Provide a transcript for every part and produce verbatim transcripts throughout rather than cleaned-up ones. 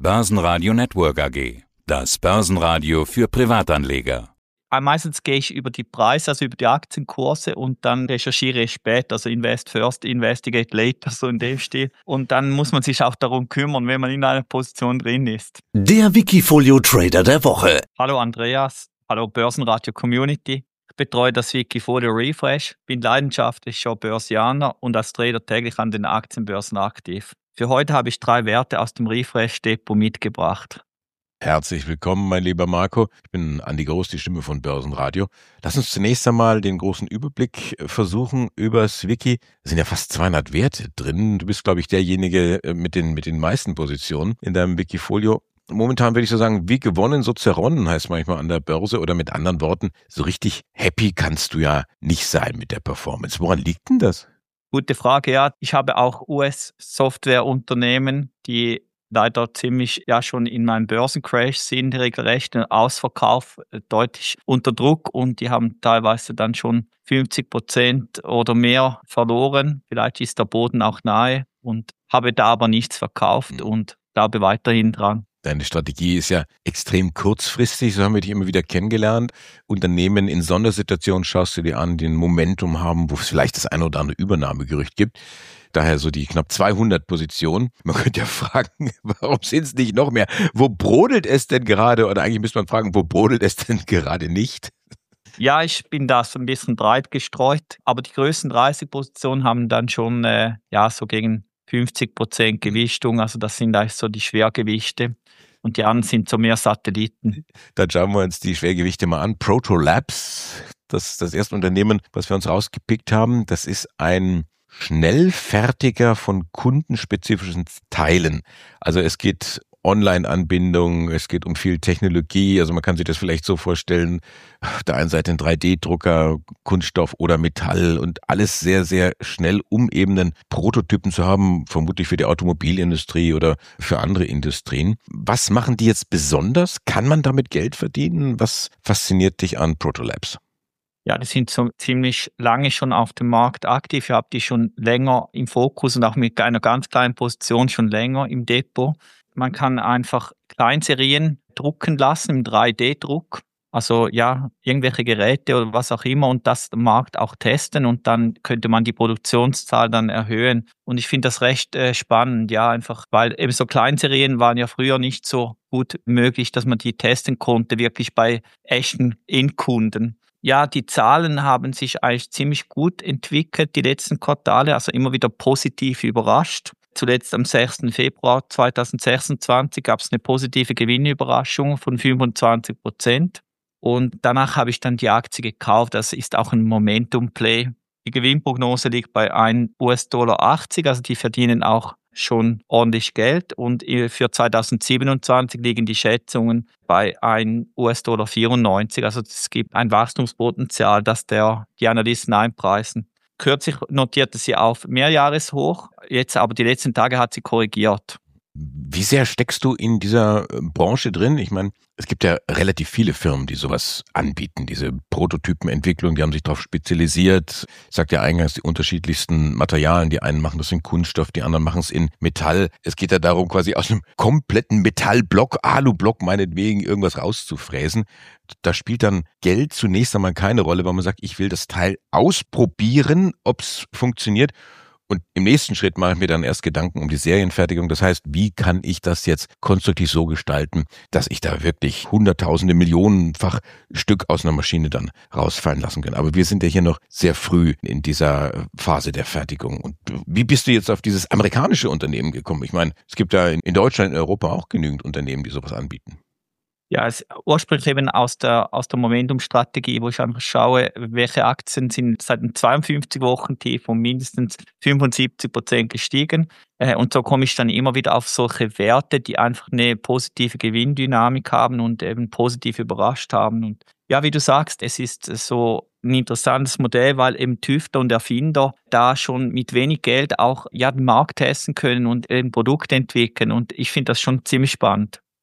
Börsenradio Network A G. Das Börsenradio für Privatanleger. Meistens gehe ich über die Preise, also über die Aktienkurse und dann recherchiere ich später, also Invest First, Investigate Later, so in dem Stil. Und dann muss man sich auch darum kümmern, wenn man in einer Position drin ist. Der Wikifolio Trader der Woche. Hallo Andreas, hallo Börsenradio Community. Ich betreue das Wikifolio Refresh, bin leidenschaftlicher Börsianer und als Trader täglich an den Aktienbörsen aktiv. Für heute habe ich drei Werte aus dem Refresh-Depot mitgebracht. Herzlich willkommen, mein lieber Marco. Ich bin Andi Groß, die Stimme von Börsenradio. Lass uns zunächst einmal den großen Überblick versuchen übers Wiki. Es sind ja fast zweihundert Werte drin. Du bist, glaube ich, derjenige mit den, mit den meisten Positionen in deinem Wikifolio. Momentan würde ich so sagen, wie gewonnen, so zerronnen heißt manchmal an der Börse, oder mit anderen Worten, so richtig happy kannst du ja nicht sein mit der Performance. Woran liegt denn das? Gute Frage, ja. Ich habe auch U S-Softwareunternehmen, die leider ziemlich ja schon in meinem Börsencrash sind, regelrecht, ein Ausverkauf äh, deutlich unter Druck, und die haben teilweise dann schon fünfzig Prozent oder mehr verloren. Vielleicht ist der Boden auch nahe, und habe da aber nichts verkauft mhm. und glaube weiterhin dran. Deine Strategie ist ja extrem kurzfristig, so haben wir dich immer wieder kennengelernt. Unternehmen in Sondersituationen schaust du dir an, die ein Momentum haben, wo es vielleicht das eine oder andere Übernahmegerücht gibt. Daher so die knapp zweihundert Positionen. Man könnte ja fragen, warum sind es nicht noch mehr? Wo brodelt es denn gerade? Oder eigentlich müsste man fragen, wo brodelt es denn gerade nicht? Ja, ich bin da so ein bisschen breit gestreut, aber die größten dreißig Positionen haben dann schon äh, ja so gegen fünfzig Prozent Gewichtung. Also das sind eigentlich so die Schwergewichte. Und die anderen sind so mehr Satelliten. Dann schauen wir uns die Schwergewichte mal an. Protolabs, das ist das erste Unternehmen, was wir uns rausgepickt haben. Das ist ein Schnellfertiger von kundenspezifischen Teilen. Also es geht Online-Anbindung, es geht um viel Technologie. Also man kann sich das vielleicht so vorstellen, auf der einen Seite ein drei D Drucker, Kunststoff oder Metall, und alles sehr, sehr schnell, um eben einen Prototypen zu haben, vermutlich für die Automobilindustrie oder für andere Industrien. Was machen die jetzt besonders? Kann man damit Geld verdienen? Was fasziniert dich an Protolabs? Ja, die sind so ziemlich lange schon auf dem Markt aktiv. Ich habe die schon länger im Fokus und auch mit einer ganz kleinen Position schon länger im Depot. Man kann einfach Kleinserien drucken lassen im drei D Druck. Also ja, irgendwelche Geräte oder was auch immer, und das am Markt auch testen, und dann könnte man die Produktionszahl dann erhöhen. Und ich finde das recht äh, spannend, ja, einfach, weil eben so Kleinserien waren ja früher nicht so gut möglich, dass man die testen konnte, wirklich bei echten Endkunden. Ja, die Zahlen haben sich eigentlich ziemlich gut entwickelt, die letzten Quartale, also immer wieder positiv überrascht. Zuletzt am sechsten Februar zweitausendsechsundzwanzig gab es eine positive Gewinnüberraschung von fünfundzwanzig Prozent. Und danach habe ich dann die Aktie gekauft. Das ist auch ein Momentum-Play. Die Gewinnprognose liegt bei ein US-Dollar achtzig, also die verdienen auch schon ordentlich Geld. Und für zweitausendsiebenundzwanzig liegen die Schätzungen bei ein US-Dollar vierundneunzig. Also es gibt ein Wachstumspotenzial, das der, die Analysten einpreisen. Kürzlich notierte sie auf Mehrjahreshoch, jetzt aber die letzten Tage hat sie korrigiert. Wie sehr steckst du in dieser Branche drin? Ich meine, es gibt ja relativ viele Firmen, die sowas anbieten, diese Prototypenentwicklung, die haben sich darauf spezialisiert. Ich sagte ja eingangs, die unterschiedlichsten Materialien, die einen machen das in Kunststoff, die anderen machen es in Metall. Es geht ja darum, quasi aus einem kompletten Metallblock, Alublock meinetwegen, irgendwas rauszufräsen. Da spielt dann Geld zunächst einmal keine Rolle, weil man sagt, ich will das Teil ausprobieren, ob es funktioniert. Und im nächsten Schritt mache ich mir dann erst Gedanken um die Serienfertigung. Das heißt, wie kann ich das jetzt konstruktiv so gestalten, dass ich da wirklich hunderttausende, millionenfach Stück aus einer Maschine dann rausfallen lassen kann. Aber wir sind ja hier noch sehr früh in dieser Phase der Fertigung. Und wie bist du jetzt auf dieses amerikanische Unternehmen gekommen? Ich meine, es gibt ja in Deutschland, in Europa auch genügend Unternehmen, die sowas anbieten. Ja, es ursprünglich eben aus der, aus der Momentum-Strategie, wo ich einfach schaue, welche Aktien sind seit einem zweiundfünfzig Wochen Tief um mindestens fünfundsiebzig Prozent gestiegen. Und so komme ich dann immer wieder auf solche Werte, die einfach eine positive Gewinndynamik haben und eben positiv überrascht haben. Und ja, wie du sagst, es ist so ein interessantes Modell, weil eben Tüftler und Erfinder da schon mit wenig Geld auch ja den Markt testen können und ein Produkt entwickeln. Und ich finde das schon ziemlich spannend.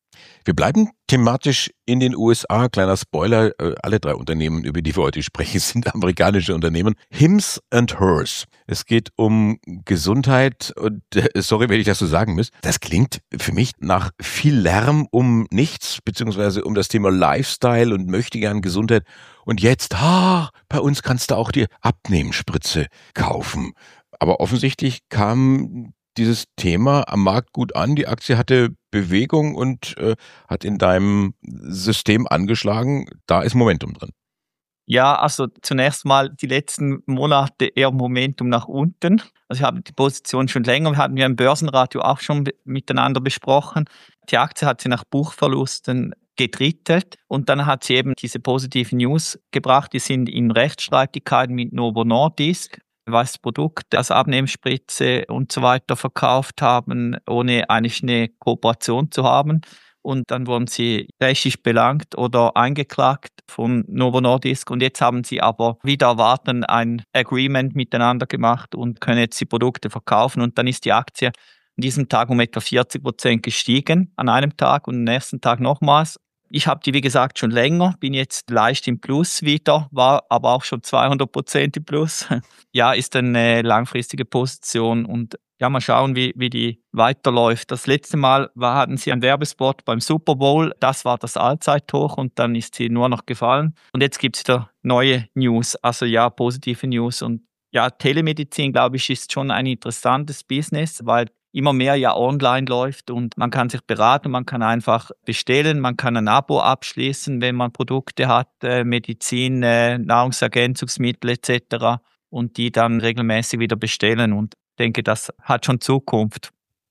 Wir bleiben thematisch in den U S A. Kleiner Spoiler, alle drei Unternehmen, über die wir heute sprechen, sind amerikanische Unternehmen. Hims and Hers. Es geht um Gesundheit und sorry, wenn ich das so sagen muss, das klingt für mich nach viel Lärm um nichts, beziehungsweise um das Thema Lifestyle und möchte gern Gesundheit. Und jetzt, ha, bei uns kannst du auch die Abnehmspritze kaufen. Aber offensichtlich kam dieses Thema am Markt gut an. Die Aktie hatte Bewegung und äh, hat in deinem System angeschlagen. Da ist Momentum drin. Ja, also zunächst mal die letzten Monate eher Momentum nach unten. Also ich habe die Position schon länger, wir hatten ja im Börsenradio auch schon be- miteinander besprochen. Die Aktie hat sie nach Buchverlusten gedrittelt und dann hat sie eben diese positiven News gebracht. Die sind in Rechtsstreitigkeiten mit Novo Nordisk, weil das Produkt als Abnehmspritze und so weiter verkauft haben, ohne eigentlich eine Kooperation zu haben. Und dann wurden sie rechtlich belangt oder eingeklagt von Novo Nordisk. Und jetzt haben sie aber wieder erwarten ein Agreement miteinander gemacht und können jetzt die Produkte verkaufen. Und dann ist die Aktie an diesem Tag um etwa vierzig Prozent gestiegen an einem Tag und am nächsten Tag nochmals. Ich habe die, wie gesagt, schon länger, bin jetzt leicht im Plus wieder, war aber auch schon zweihundert Prozent im Plus. Ja, ist eine langfristige Position und ja, mal schauen, wie, wie die weiterläuft. Das letzte Mal war, hatten sie einen Werbespot beim Super Bowl, das war das Allzeithoch und dann ist sie nur noch gefallen. Und jetzt gibt es wieder neue News, also ja, positive News. Und ja, Telemedizin, glaube ich, ist schon ein interessantes Business, weil immer mehr ja online läuft und man kann sich beraten, man kann einfach bestellen, man kann ein Abo abschließen, wenn man Produkte hat, äh, Medizin, äh, Nahrungsergänzungsmittel et cetera und die dann regelmäßig wieder bestellen und ich denke, das hat schon Zukunft.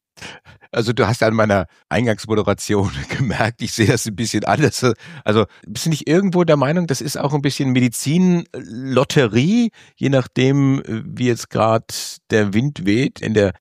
Also du hast an meiner Eingangsmoderation gemerkt, ich sehe das ein bisschen anders. Also bist du nicht irgendwo der Meinung, das ist auch ein bisschen Medizin-Lotterie, je nachdem, wie jetzt gerade der Wind weht in der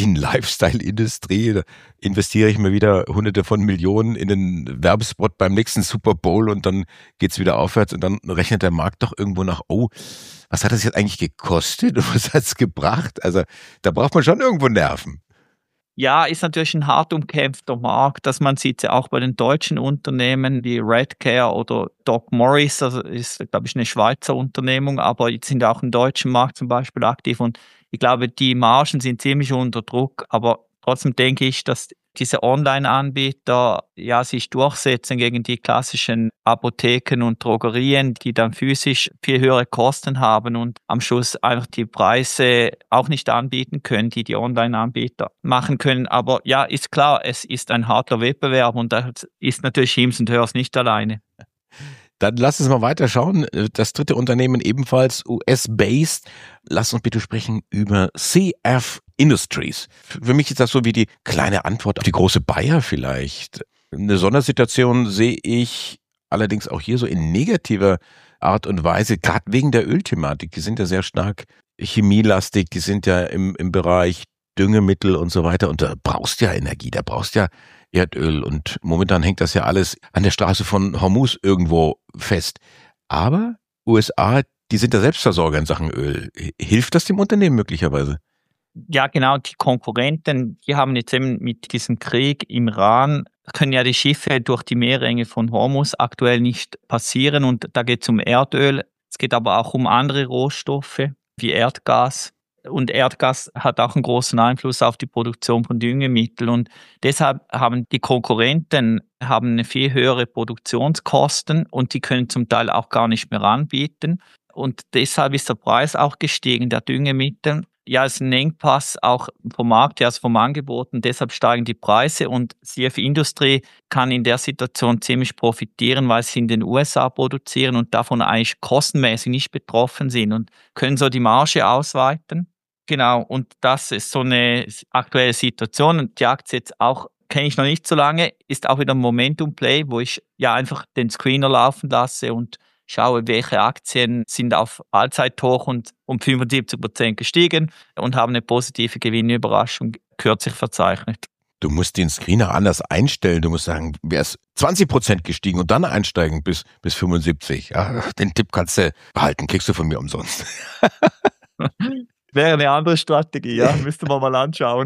Medizin-Lifestyle-Industrie. Da investiere ich mir wieder hunderte von Millionen in den Werbespot beim nächsten Super Bowl und dann geht's wieder aufwärts und dann rechnet der Markt doch irgendwo nach, oh, was hat das jetzt eigentlich gekostet und was hat's gebracht? Also da braucht man schon irgendwo Nerven. Ja, ist natürlich ein hart umkämpfter Markt, dass man sieht ja auch bei den deutschen Unternehmen wie Redcare oder Doc Morris, also ist, glaube ich, eine Schweizer Unternehmung, aber jetzt sind auch im deutschen Markt zum Beispiel aktiv und ich glaube, die Margen sind ziemlich unter Druck, aber trotzdem denke ich, dass diese Online-Anbieter ja sich durchsetzen gegen die klassischen Apotheken und Drogerien, die dann physisch viel höhere Kosten haben und am Schluss einfach die Preise auch nicht anbieten können, die die Online-Anbieter machen können. Aber ja, ist klar, es ist ein harter Wettbewerb und da ist natürlich Hims and Hers nicht alleine. Dann lass uns mal weiterschauen. Das dritte Unternehmen ebenfalls U S-based. Lass uns bitte sprechen über C F Industries. Für mich ist das so wie die kleine Antwort auf die große Bayer vielleicht. Eine Sondersituation sehe ich allerdings auch hier so in negativer Art und Weise, gerade wegen der Ölthematik. Die sind ja sehr stark chemielastig, die sind ja im, im Bereich Düngemittel und so weiter. Und da brauchst du ja Energie, da brauchst du ja Erdöl und momentan hängt das ja alles an der Straße von Hormuz irgendwo fest. Aber U S A, die sind der Selbstversorger in Sachen Öl. Hilft das dem Unternehmen möglicherweise? Ja, genau, die Konkurrenten, die haben jetzt eben mit diesem Krieg im Iran, können ja die Schiffe durch die Meerenge von Hormuz aktuell nicht passieren und da geht es um Erdöl. Es geht aber auch um andere Rohstoffe wie Erdgas. Und Erdgas hat auch einen großen Einfluss auf die Produktion von Düngemitteln und deshalb haben die Konkurrenten haben eine viel höhere Produktionskosten und die können zum Teil auch gar nicht mehr anbieten und deshalb ist der Preis auch gestiegen der Düngemittel. Ja, es ist ein Engpass auch vom Markt, ja, also vom Angebot und deshalb steigen die Preise und C F Industrie kann in der Situation ziemlich profitieren, weil sie in den U S A produzieren und davon eigentlich kostenmäßig nicht betroffen sind und können so die Marge ausweiten. Genau, und das ist so eine aktuelle Situation und die Aktie jetzt auch, kenne ich noch nicht so lange, ist auch wieder ein Momentum-Play, wo ich ja einfach den Screener laufen lasse und schaue, welche Aktien sind auf Allzeithoch und um fünfundsiebzig Prozent gestiegen und haben eine positive Gewinnüberraschung kürzlich verzeichnet. Du musst den Screener anders einstellen. Du musst sagen, wer ist zwanzig Prozent gestiegen und dann einsteigen bis, bis fünfundsiebzig. Ja, den Tipp kannst du behalten, kriegst du von mir umsonst. Wäre eine andere Strategie, ja, müsste man mal anschauen.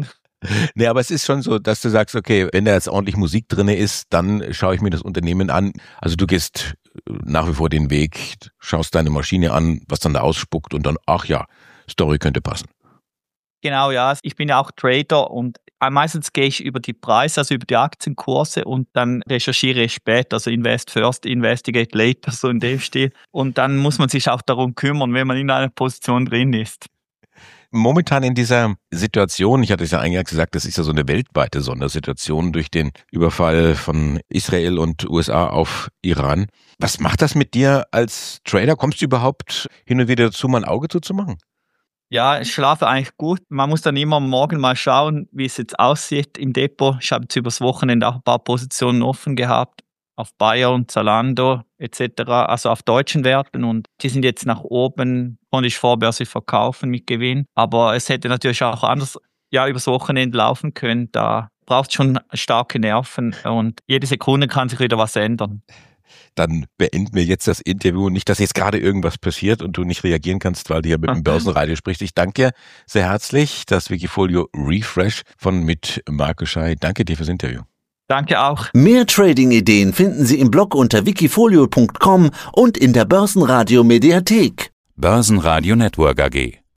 Nee, aber es ist schon so, dass du sagst, okay, wenn da jetzt ordentlich Musik drin ist, dann schaue ich mir das Unternehmen an. Also du gehst nach wie vor den Weg, schaust deine Maschine an, was dann da ausspuckt und dann, ach ja, Story könnte passen. Genau, ja. Ich bin ja auch Trader und meistens gehe ich über die Preise, also über die Aktienkurse und dann recherchiere ich später, also Invest First, Investigate Later, so in dem Stil. Und dann muss man sich auch darum kümmern, wenn man in einer Position drin ist. Momentan in dieser Situation, ich hatte es ja eingangs gesagt, das ist ja so eine weltweite Sondersituation durch den Überfall von Israel und U S A auf Iran. Was macht das mit dir als Trader? Kommst du überhaupt hin und wieder dazu, mal ein Auge zuzumachen? Ja, ich schlafe eigentlich gut. Man muss dann immer am Morgen mal schauen, wie es jetzt aussieht im Depot. Ich habe jetzt übers Wochenende auch ein paar Positionen offen gehabt. Auf Bayer und Zalando et cetera, also auf deutschen Werten. Und die sind jetzt nach oben, konnte ich vorbörslich verkaufen mit Gewinn. Aber es hätte natürlich auch anders ja, übers Wochenende laufen können. Da braucht es schon starke Nerven und jede Sekunde kann sich wieder was ändern. Dann beenden wir jetzt das Interview. Nicht, dass jetzt gerade irgendwas passiert und du nicht reagieren kannst, weil du hier mit dem Börsenradio sprichst. Ich danke dir sehr herzlich. Das Wikifolio Refresh von mit Marco Schey. Danke dir fürs Interview. Danke auch. Mehr Trading-Ideen finden Sie im Blog unter wikifolio punkt com und in der Börsenradio Mediathek. Börsenradio Network A G.